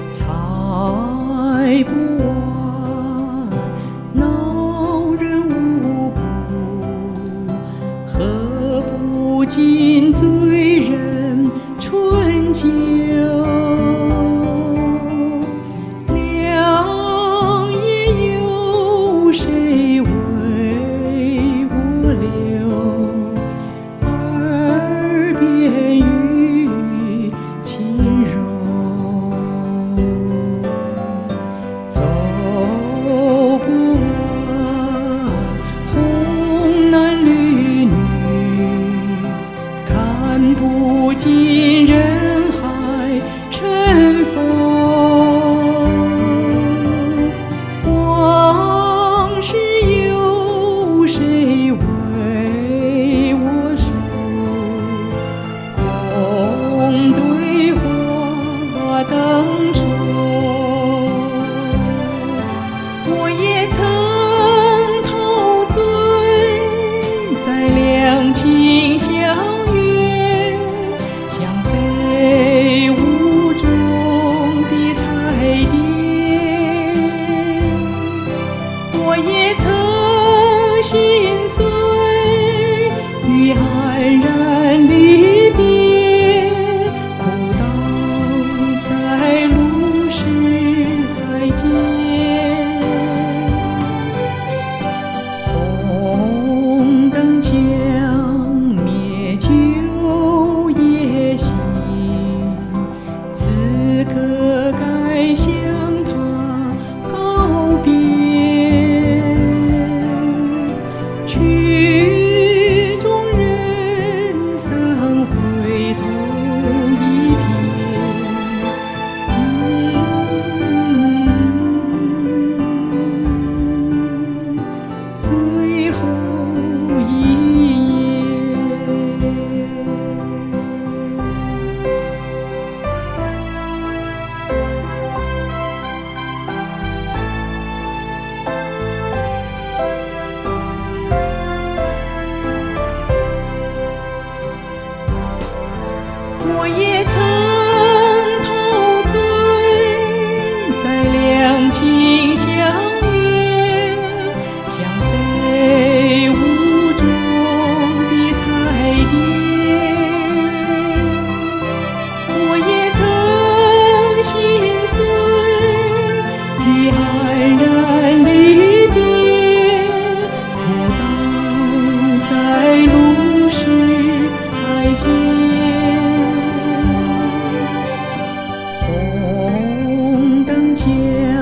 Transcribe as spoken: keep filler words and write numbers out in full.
猜不完，恼人无不，喝不尽醉人春酒。良夜有谁为我留？耳边语轻柔，走不完红男绿女，看不尽人海尘封。往事有谁为我诉？空对话灯愁，我也曾陶醉在两情相悦，像飞舞中的彩蝶。我也曾心碎于黯然离别，哭倒在路石台阶。红灯将灭，酒也醒，此刻该向他告别。曲终人散，回头一瞥，最后一夜。我也曾陶醉在两情相悦，像飞舞中的彩蝶。我也曾心碎于黯然离别，哭倒在路石台阶。红灯将